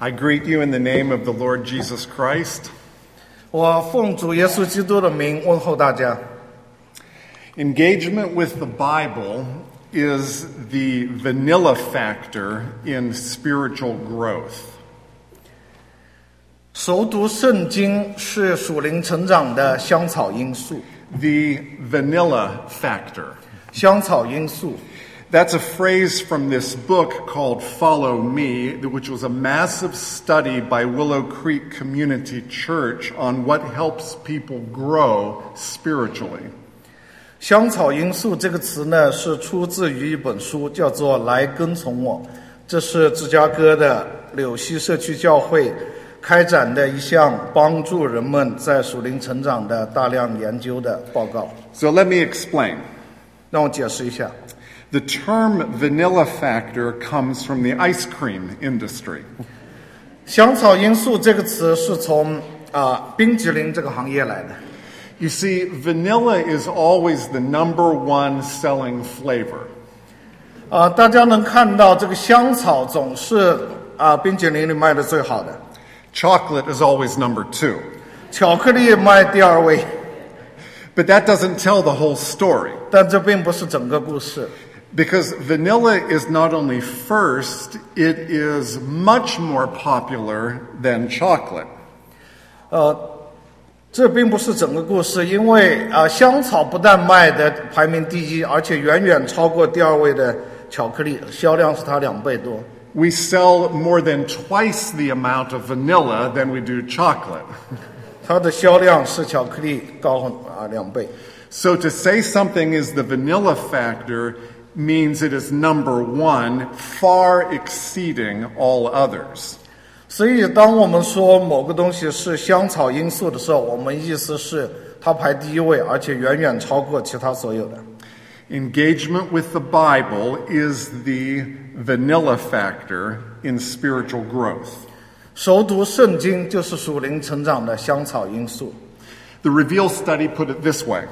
I greet you in the name of the Lord Jesus Christ. 我奉主耶稣基督的名问候大家。 Engagement with the Bible is the vanilla factor in spiritual growth. 熟读圣经是属灵成长的香草因素。 The vanilla factor. 香草因素。 That's a phrase from this book called Follow Me, which was a massive study by Willow Creek Community Church on what helps people grow spiritually. 香草因素这个词呢，是出自于一本书，叫做《来跟从我》，这是芝加哥的柳溪社区教会开展的一项帮助人们在属灵成长的大量研究的报告。 So let me explain. 让我解释一下。 The term vanilla factor comes from the ice cream industry. 香草因素这个词是从冰淇淋这个行业来的。 You see, vanilla is always the number one selling flavor. 大家能看到这个香草总是冰淇淋里卖的最好的。 Chocolate is always number two. 巧克力卖第二位。 But that doesn't tell the whole story. 但这并不是整个故事。 Because vanilla is not only first, it is much more popular than chocolate. 这并不是整个故事，因为香草不但卖的排名第一，而且远远超过第二位的巧克力，销量是它2倍多。 We sell more than twice the amount of vanilla than we do chocolate. 它的销量是巧克力高2倍。 So to say something is the vanilla factor means it is number one, far exceeding all others. 所以当我们说某个东西是香草因素的时候，我们意思是它排第一位，而且远远超过其他所有的。 Engagement with the Bible is the vanilla factor in spiritual growth. 熟读圣经就是属灵成长的香草因素。 The Reveal study put it this way.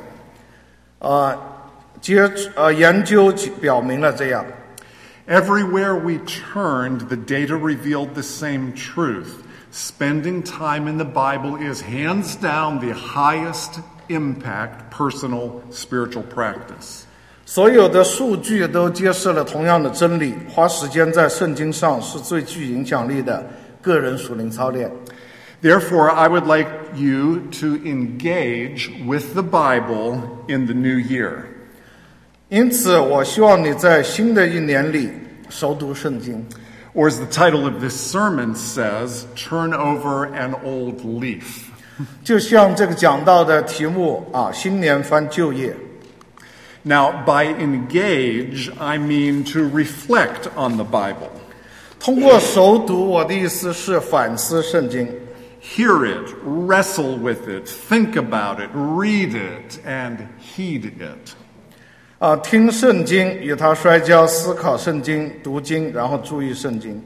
研究表明了这样。 Everywhere we turned, the data revealed the same truth. Spending time in the Bible is hands down the highest impact personal spiritual practice. 所有的数据都揭示了同样的真理，花时间在圣经上是最具影响力的个人属灵操练。 Therefore, I would like you to engage with the Bible in the new year. 因此，我希望你在新的一年里熟读圣经。 Or as the title of this sermon says, turn over an old leaf. 就像这个讲道的题目新年翻旧页。 Now, by engage, I mean to reflect on the Bible. 通过熟读，我的意思是反思圣经。 Hear it, wrestle with it, think about it, read it, and heed it. 听圣经，与他摔跤，思考圣经，读经，然后注意圣经。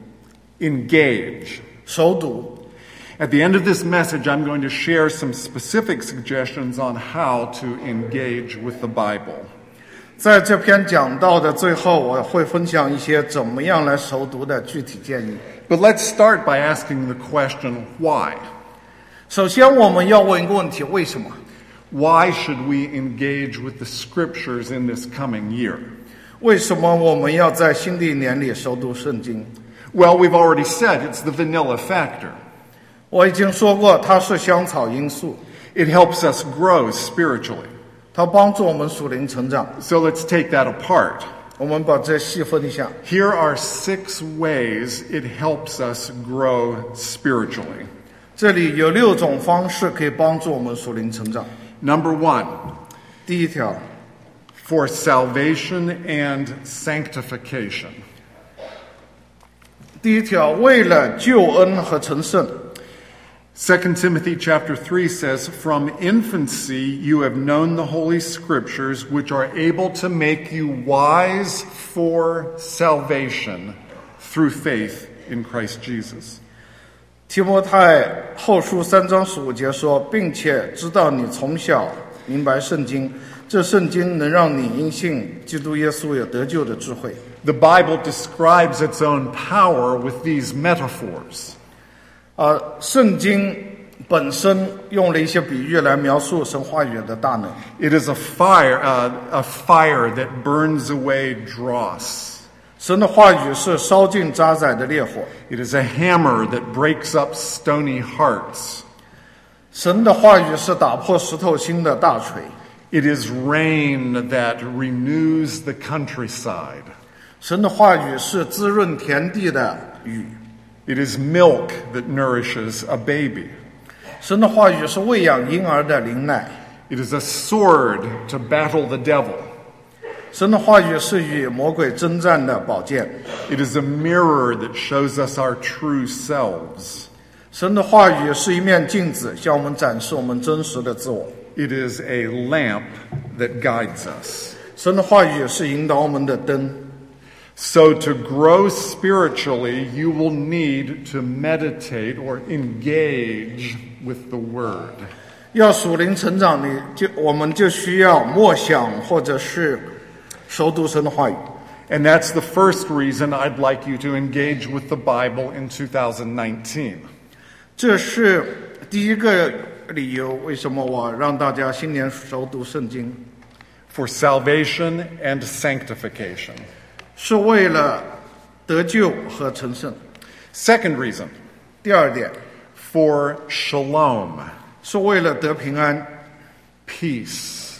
Engage. 熟读。 At the end of this message, I'm going to share some specific suggestions on how to engage with the Bible. 在这篇讲道的最后，我会分享一些怎么样来熟读的具体建议。 But let's start by asking the question, why? 首先，我们要问一个问题：为什么？ Why should we engage with the scriptures in this coming year? 为什么我们要在新的一年里熟读圣经？ Well, we've already said it's the vanilla factor. 我已经说过，它是香草因素。 It helps us grow spiritually. 它帮助我们属灵成长。 So let's take that apart. 我们把这细分一下。 Here are 6 ways it helps us grow spiritually. 这里有6种方式可以帮助我们属灵成长。 Number 1, 第一条 for salvation and sanctification. 第一条，为了救恩和成圣。 2 Timothy chapter 3 says, From infancy you have known the Holy Scriptures, which are able to make you wise for salvation through faith in Christ Jesus. 提摩太后书3章15节说，并且知道你从小明白圣经，这圣经能让你因信基督耶稣有得救的智慧。 The Bible describes its own power with these metaphors. 圣经本身用了一些比喻来描述神话语的大能。 It is a fire that burns away dross. 神的话语是烧尽渣滓的烈火。 It is a hammer that breaks up stony hearts. 神的话语是打破石头心的大锤。 It is rain that renews the countryside. 神的话语是滋润田地的雨。 It is milk that nourishes a baby. 神的话语是喂养婴儿的灵奶。 It is a sword to battle the devil. 神的话语是与魔鬼征战的宝剑。 It is a mirror that shows us our true selves. 神的话语是一面镜子，向我们展示我们真实的自我。 It is a lamp that guides us. 神的话语是引导我们的灯。 So to grow spiritually, you will need to meditate or engage with the Word. 要属灵成长，我们就需要默想或者是熟读神的话语。 And that's the first reason I'd like you to engage with the Bible in 2019. 这是第一个理由，为什么我让大家新年熟读圣经。 For salvation and sanctification. 是为了得救和成圣。 Second reason. 第二点。 For shalom. 是为了得平安。 Peace.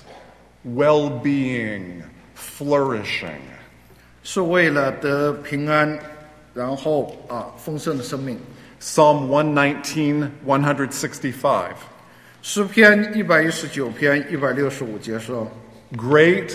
Well-being. Flourishing. 是为了得平安，然后丰盛的生命。 Psalm 119, 165. 诗篇119篇165节说 Great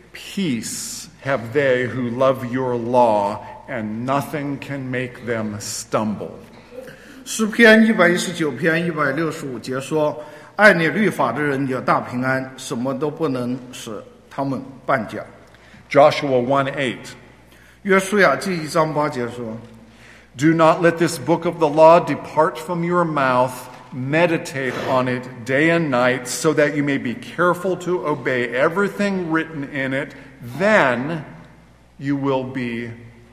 peace have they who love your law, and nothing can make them stumble. 诗篇119篇165节说爱你律法的人有大平安，什么都不能使他们绊脚。 Joshua 1:8. 约书亚记1章8节说 Do not let this book of the law depart from your mouth. Meditate on it day and night, so that you may be careful to obey everything written in it. Then you will be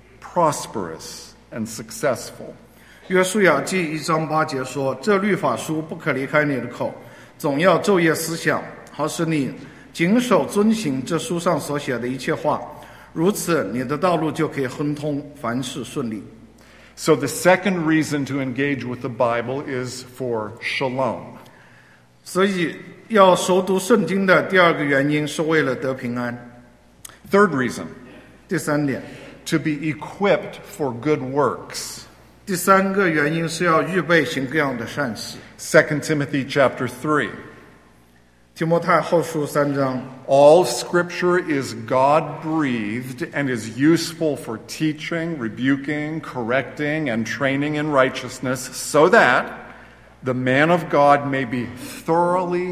prosperous and successful. 约书亚记1章8节说这律法书不可离开你的口，总要昼夜思想，好使你谨守遵行这书上所写的一切话，如此你的道路就可以亨通，凡事顺利。 So the second reason to engage with the Bible is for shalom. 所以要熟读圣经的第二个原因是为了得平安。 Third reason. 第三点。 To be equipped for good works. 第三个原因是要预备行各样的善事。 2 Timothy chapter 3. 提摩太后书3章 All scripture is God-breathed and is useful for teaching, rebuking, correcting, and training in righteousness, so that the man of God may be thoroughly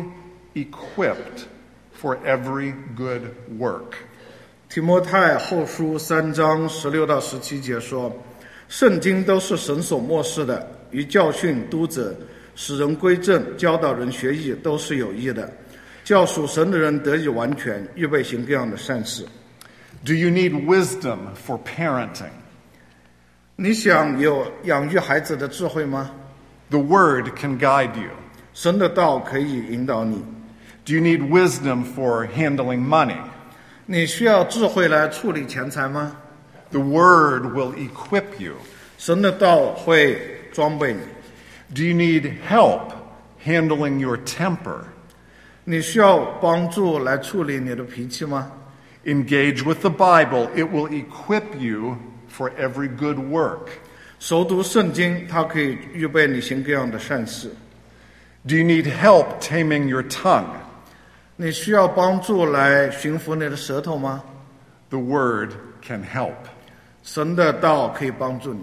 equipped for every good work. 提摩太后书3章16到17节说圣经都是神所默示的，于教训、督责、使人归正、教导人学义，都是有益的，叫属神的人得以完全，预备行各样的善事。 Do you need wisdom for parenting? 你想有养育孩子的智慧吗？ The Word can guide you. 神的道可以引导你。 Do you need wisdom for handling money? 你需要智慧来处理钱财吗？ The Word will equip you. 神的道会装备你。 Do you need help handling your temper? 你需要帮助来处理你的脾气吗？ Engage with the Bible. It will equip you for every good work. 熟读圣经，它可以预备你行各样的善事。 Do you need help taming your tongue? 你需要帮助来驯服你的舌头吗？ The Word can help. 神的道可以帮助你。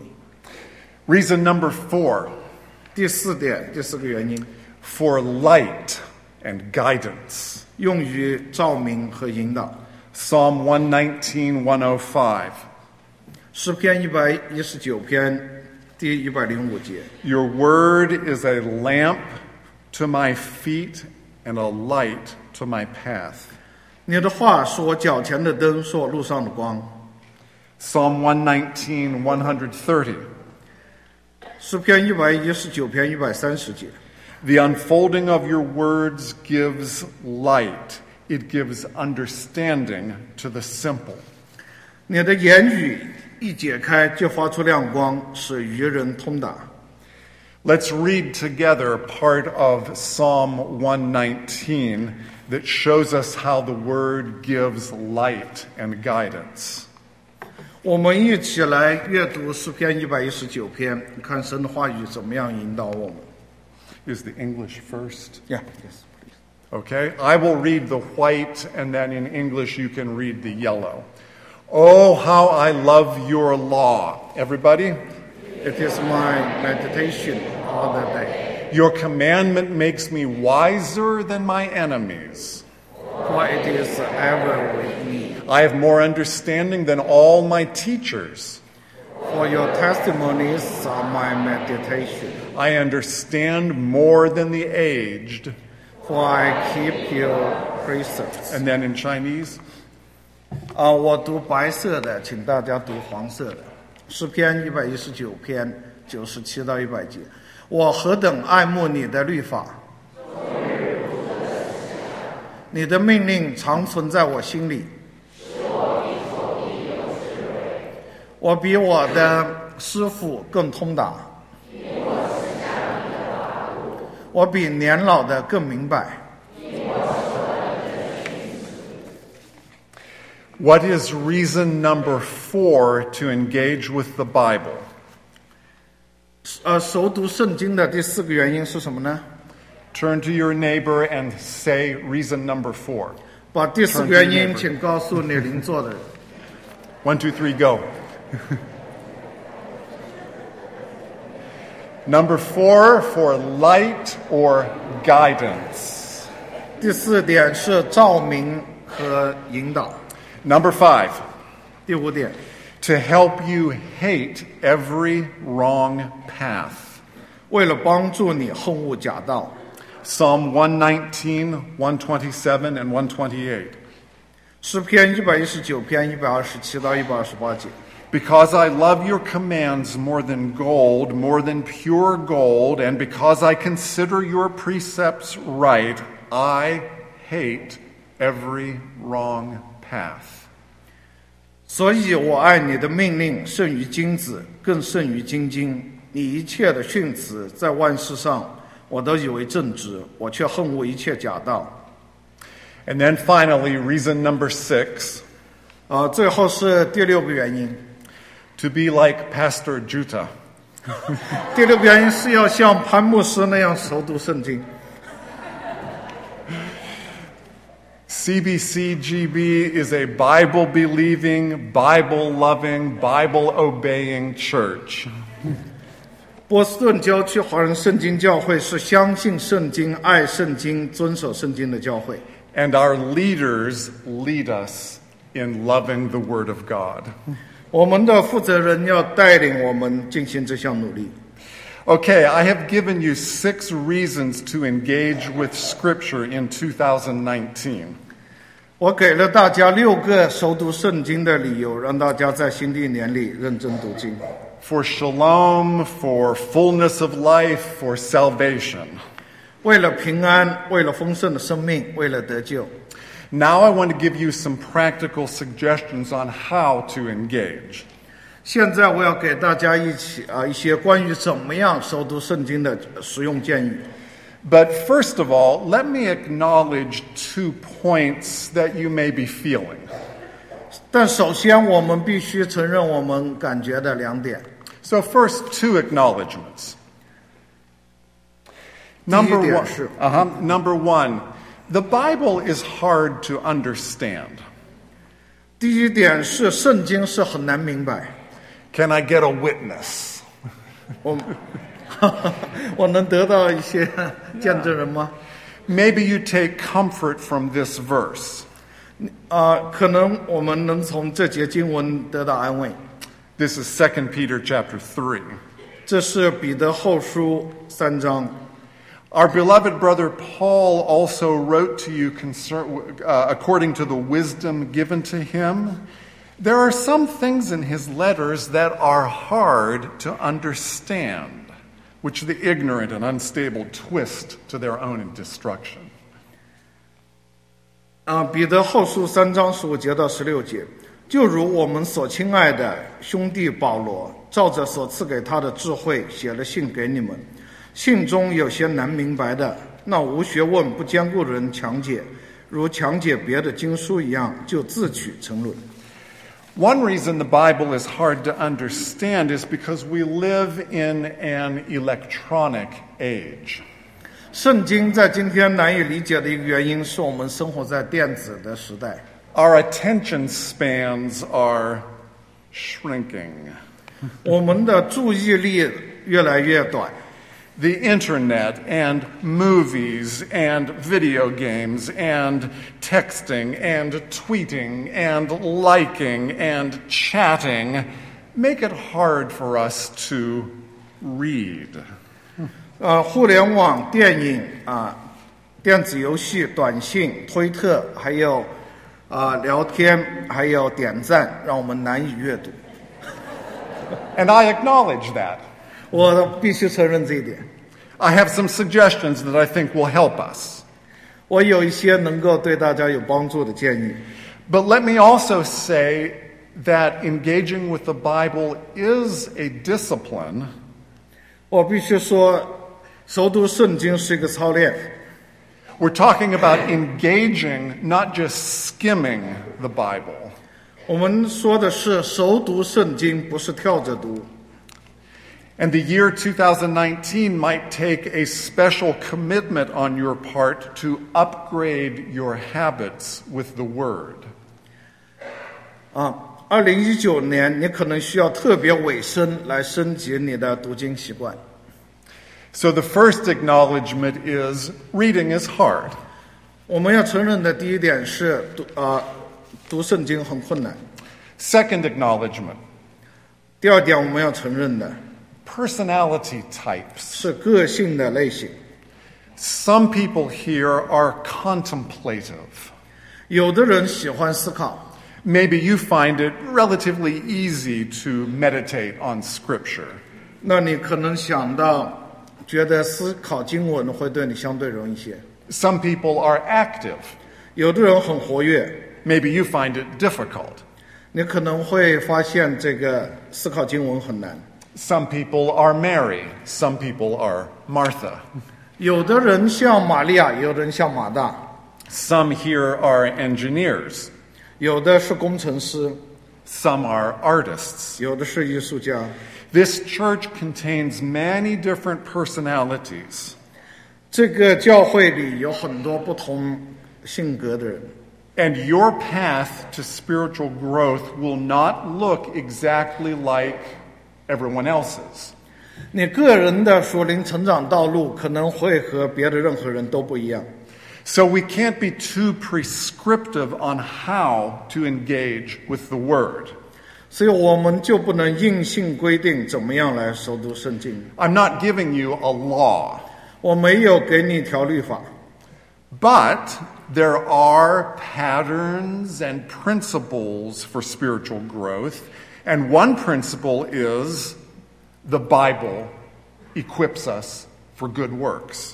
Reason number 4. 第四点，第四个原因， For light and guidance. 用于照明和引导。 Psalm 119, 105. 诗篇119篇第105节。 Your word is a lamp to my feet and a light to my path. 你的话是我脚前的灯，是我路上的光。 Psalm 119, 130. 诗篇119篇130节。 The unfolding of your words gives light. It gives understanding to the simple. 你的言语一解开，就发出亮光，使愚人通达。 Let's read together part of Psalm 119 that shows us how the word gives light and guidance. 我们一起来阅读诗篇119篇，看神的话语怎么样引导我们。 Is the English first? Yeah, yes, please. Okay, I will read the white, and then in English you can read the yellow. Oh, how I love your law. Everybody? It is my meditation all the day. Your commandment makes me wiser than my enemies. For it is ever with me. I have more understanding than all my teachers. For your testimonies are my meditation. I understand more than the aged. For I keep your precepts. And then in Chinese? 我读白色的，请大家读黄色的。诗篇119篇97到100节。我何等爱慕你的律法，你的命令常存在我心里。我比我的师傅更通达，我比年老的更明白。 What is reason number 4 to engage with the Bible? 熟读圣经的第4个原因是什么呢？ Turn to your neighbor and say reason number 4. 把第4个原因请告诉你邻座的人。 1, 2, 3, go. Number 4 for light or guidance. 第4点是照明和引导。 Number 5. 第5点 To help you hate every wrong path. 为了帮助你恨恶假道。 Psalm 119, 127, and 128. 诗篇119篇127到128节。 Because I love your commands more than gold, more than pure gold, and because I consider your precepts right, I hate every wrong path. 所以我爱你的命令胜于金子，更胜于金金。你一切的训词在万事上，我都以为正直，我却恨恶一切假道。 And then finally, reason number 6. 最后是第6个原因。 To be like Pastor Juta. 第6个原因是要像潘牧师那样熟读圣经。 CBCGB is a Bible-believing, Bible-loving, Bible-obeying church. 波士顿郊区华人圣经教会是相信圣经、爱圣经、遵守圣经的教会。 And our leaders lead us in loving the Word of God. 我们的负责人要带领我们进行这项努力。 Okay, I have given you 6 reasons to engage with Scripture in 2019. 我给了大家6个熟读圣经的理由，让大家在新的一年里认真读经。 For shalom, for fullness of life, for salvation. 为了平安，为了丰盛的生命，为了得救。 Now I want to give you some practical suggestions on how to engage. 现在我要给大家一些关于怎么样熟读圣经的实用建议。 But first of all, let me acknowledge 2 points that you may be feeling. 但首先，我们必须承认我们感觉的2点。 So first, 2 acknowledgments. Number 1, the Bible is hard to understand. 第一点是圣经是很难明白。 Can I get a witness? 我能得到一些见证人吗？ Maybe you take comfort from this verse. 可能我们能从这节经文得到安慰。 This is 2 Peter chapter 3. 这是彼得后书3章。 Our beloved brother Paul also wrote to you according to the wisdom given to him. There are some things in his letters that are hard to understand. which the ignorant and unstable twist to their own destruction. 彼得后书3章15节到16节，就如我们所亲爱的兄弟保罗，照着所赐给他的智慧写了信给你们，信中有些难明白的，那无学问不坚固的人强解，如强解别的经书一样，就自取沉沦。 One reason the Bible is hard to understand is because we live in an electronic age. 圣经在今天难以理解的一个原因是我们生活在电子的时代。 Our attention spans are shrinking. 我们的注意力越来越短。 The internet and movies and video games and texting and tweeting and liking and chatting make it hard for us to read. 互联网、电影电子游戏、短信、推特，还有聊天，还有点赞，让我们难以阅读。 And I acknowledge that. 我必须承认这一点。 I have some suggestions that I think will help us. 我有一些能够对大家有帮助的建议。 But let me also say that engaging with the Bible is a discipline. 我必须说，熟读圣经是一个操练。 We're talking about engaging, not just skimming the Bible. 我们说的是熟读圣经，不是跳着读。 And the year 2019 might take a special commitment on your part to upgrade your habits with the Word. 2019年，你可能需要特别委身来升级你的读经习惯。 So the first acknowledgement is reading is hard. 我们要承认的第一点是读圣经很困难。 Second acknowledgement. 第二点我们要承认的 Personality types. 是个性的类型。 Some people here are contemplative. 有的人喜欢思考。 Maybe you find it relatively easy to meditate on Scripture. 那你可能想到，觉得思考经文会对你相对容易些。 Some people are active. 有的人很活跃。 Maybe you find it difficult. 你可能会发现这个思考经文很难。 Some people are Mary. Some people are Martha. 有的人像玛利亚，有的人像马大。 Some here are engineers. 有的是工程师。 Some are artists. 有的是艺术家。 This church contains many different personalities. 这个教会里有很多不同性格的人。 And your path to spiritual growth will not look exactly like everyone else's. 你个人的属灵成长道路可能会和别的任何人都不一样。 So we can't be too prescriptive on how to engage with the Word. 所以我们就不能硬性规定怎么样来熟读圣经。 I'm not giving you a law. 我没有给你一条律法。 But there are patterns and principles for spiritual growth. And one principle is the Bible equips us for good works.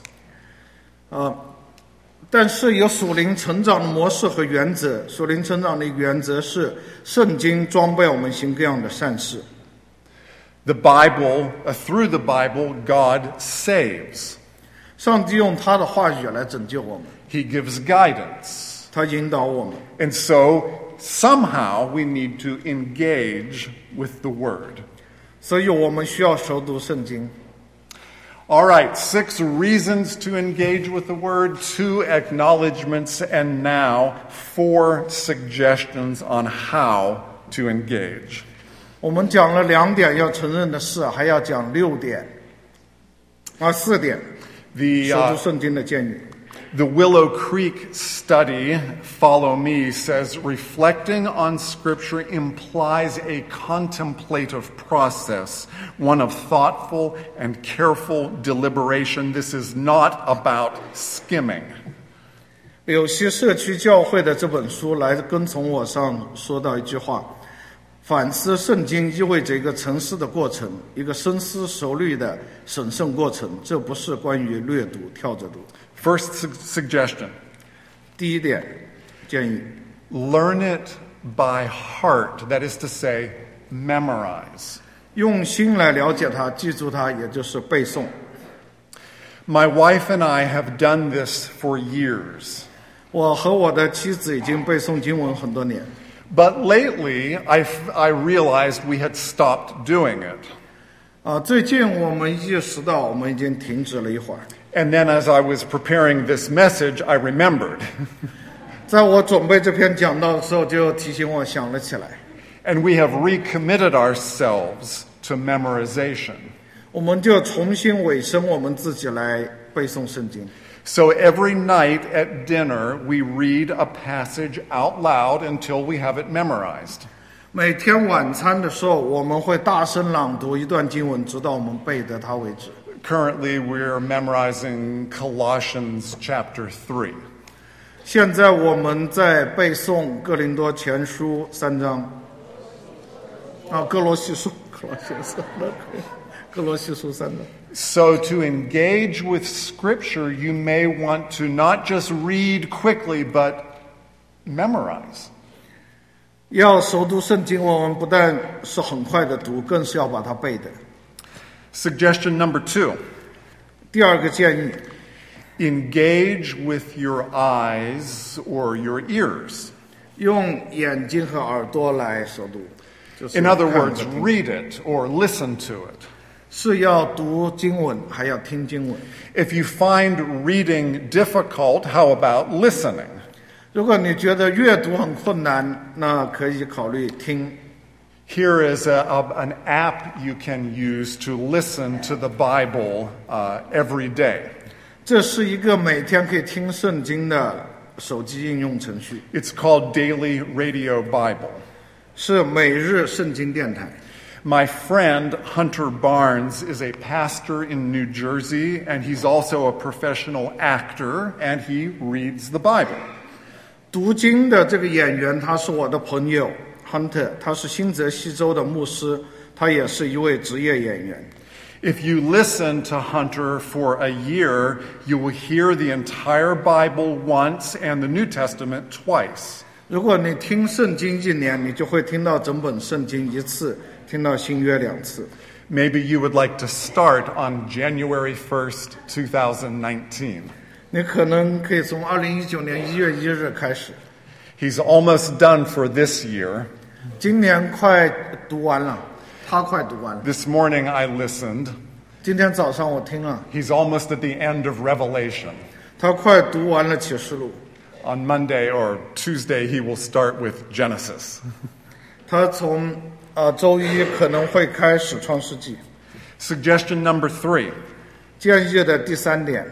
但是有属灵成长的模式和原则。属灵成长的一个原则是圣经装备我们行各样的善事。 The Bible, through the Bible, God saves. 上帝用他的话语来拯救我们。 He gives guidance. 他引导我们。 And so somehow we need to engage with the Word. 所以我们需要熟读圣经。 All right, 6 reasons to engage with the Word, 2 acknowledgments, and now 4 suggestions on how to engage. 我们讲了2点要承认的事，还要讲4点熟读圣经的建议。 The Willow Creek study, Follow Me, says reflecting on Scripture implies a contemplative process, one of thoughtful and careful deliberation. This is not about skimming. 柳溪社区教会的这本书来跟从我上说到一句话， 反思圣经意味着一个沉思的过程，一个深思熟虑的审慎过程，这不是关于略读跳着读。 First suggestion. 第一点建议， Learn it by heart. That is to say, memorize. 用心来了解它，记住它，也就是背诵。 My wife and I have done this for years. 我和我的妻子已经背诵经文很多年， But lately, I realized we had stopped doing it. 最近我们意识到我们已经停止了一会儿。 And then as I was preparing this message, I remembered. 在我准备这篇讲道的时候，就提醒我想了起来。 And we have recommitted ourselves to memorization. 我们就重新委身我们自己来背诵圣经。 So every night at dinner, we read a passage out loud until we have it memorized. 每天晚餐的时候，我们会大声朗读一段经文，直到我们背得它为止。 Currently, we're memorizing Colossians chapter 3. 现在我们在背诵哥林多前书3章，哥罗西书3章。 So to engage with Scripture, you may want to not just read quickly, but memorize. 要熟读圣经，我们不但是很快的读，更是要把它背的。 Suggestion number 2. 第二个建议， Engage with your eyes or your ears. 用眼睛和耳朵来熟读。就是 In other 看 words, 着听 read it or listen to it. 是要读经文，还要听经文。 If you find reading difficult, how about listening? 如果你觉得阅读很困难，那可以考虑听。 Here is an app you can use to listen to the Bible every day. 这是一个每天可以听圣经的手机应用程序， It's called Daily Radio Bible. 是每日圣经电台。 My friend Hunter Barnes is a pastor in New Jersey, and he's also a professional actor, and he reads the Bible. 读经的这个演员，他是我的朋友 Hunter， 他是新泽西州的牧师，他也是一位职业演员。 If you listen to Hunter for a year, you will hear the entire Bible once and the New Testament twice. 如果你听圣经1年，你就会听到整本圣经1次，听到新约2次。 Maybe you would like to start on January 1st, 2019. 你可能可以从2019年1月1日开始。 He's almost done for this year. 今年快读完了，他快读完了。 This morning I listened. 今天早上我听了， He's almost at the end of Revelation. 他快读完了启示录。 On Monday or Tuesday, he will start with Genesis. 他从周一可能会开始创世纪。 Suggestion number 3. 建议的第3点，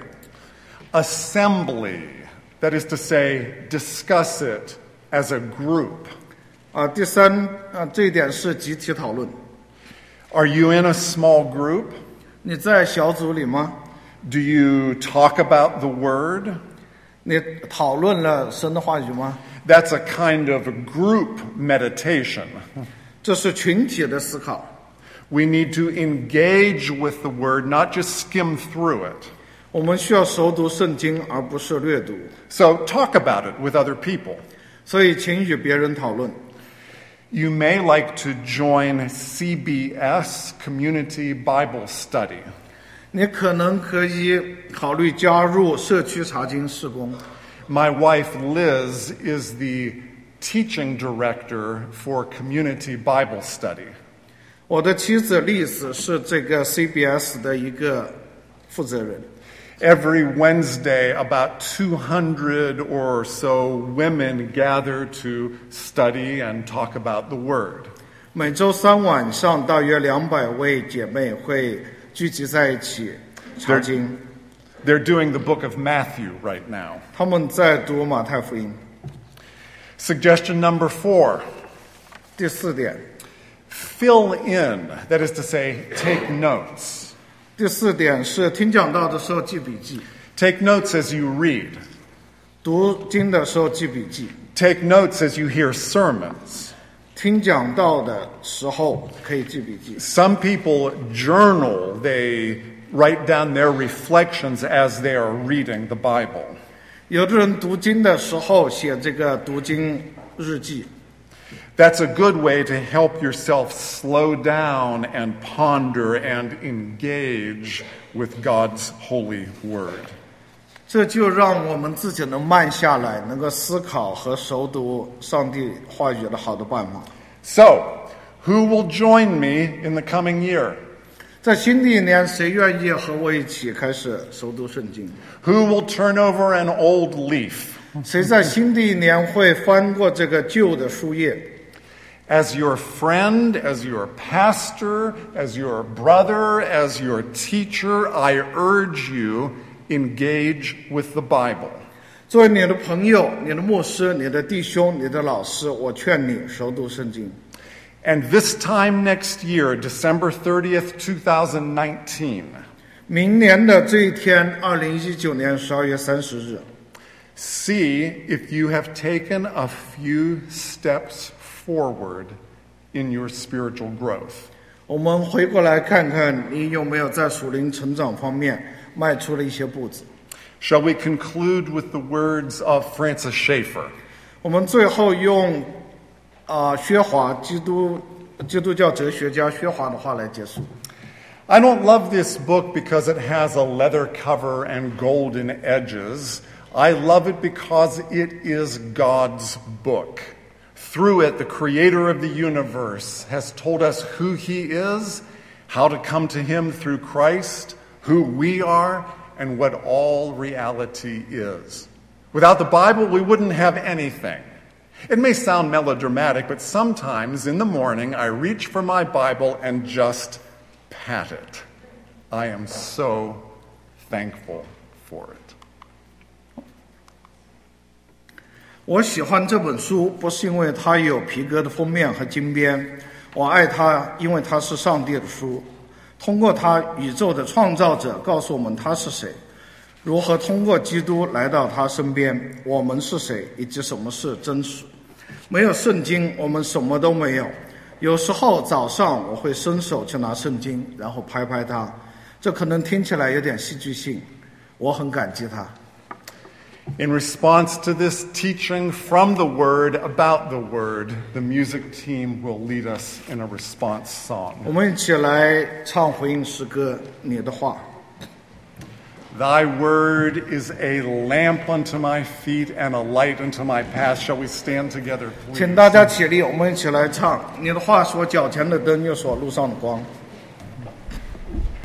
Assembly. That is to say, discuss it as a group. 第3这一点是集体讨论。 Are you in a small group? 你在小组里吗？ Do you talk about the Word? 你讨论了神的话语吗？ That's a kind of group meditation. 这是群体的思考。 We need to engage with the Word, not just skim through it. 我们需要熟读圣经，而不是略读。 So talk about it with other people. 所以，请与别人讨论。 You may like to join CBS Community Bible Study. 你可能可以考虑加入社区查经事工。 My wife Liz is the teaching director for Community Bible Study. 我的妻子丽丝是这个 CBS 的一个负责人。 Every Wednesday, about 200 or so women gather to study and talk about the Word. 每周3晚上，大约200位姐妹会聚集在一起查经。 They're doing the book of Matthew right now. 他们在读马太福音。 Suggestion number 4. 第4点， Fill in, that is to say, take notes. 第4点是听讲道的时候记笔记， Take notes as you read. 读经的时候记笔记， Take notes as you hear sermons. 听讲道的时候可以记笔记。 Some people journal, they write down their reflections as they are reading the Bible. 有的人读经的时候写这个读经日记。 That's a good way to help yourself slow down and ponder and engage with God's holy word. 这就让我们自己能慢下来，能够思考和熟读上帝话语的好的办法。 So, who will join me in the coming year? 在新的一年，谁愿意和我一起开始熟读圣经？ Who will turn over an old leaf? 谁在新的一年会翻过这个旧的书页？ As your friend, as your pastor, as your brother, as your teacher, I urge you, engage with the Bible. 作为你的朋友、你的牧师、你的弟兄、你的老师，我劝你熟读圣经。 And this time next year, December 30th, 2019, 明年的这一天，2019年12月30日， see if you have taken a few steps forward in your spiritual growth. 我们回过来看看你有没有在属灵成长方面迈出了一些步子。 Shall we conclude with the words of Francis Schaeffer? 我们最后用薛华基督教哲学家薛华的话来结束。 I don't love this book because it has a leather cover and golden edges. I love it because it is God's book. Through it, the creator of the universe has told us who he is, how to come to him through Christ, who we are, and what all reality is. Without the Bible, we wouldn't have anything. It may sound melodramatic, but sometimes in the morning I reach for my Bible and just pat it. I am so thankful for it. 我喜欢这本书，不是因为它有皮革的封面和金边，我爱它，因为它是上帝的书。通过它，宇宙的创造者告诉我们他是谁，如何通过基督来到他身边，我们是谁，以及什么是真实。没有圣经，我们什么都没有。有时候早上我会伸手去拿圣经，然后拍拍它，这可能听起来有点戏剧性，我很感激它。 In response to this teaching from the Word, about the Word, the music team will lead us in a response song. 我们一起来唱回应诗歌，你的话。 Thy word is a lamp unto my feet and a light unto my path. Shall we stand together, please? 请大家起立，我们一起来唱。你的话是我脚前的灯，又是我路上的光。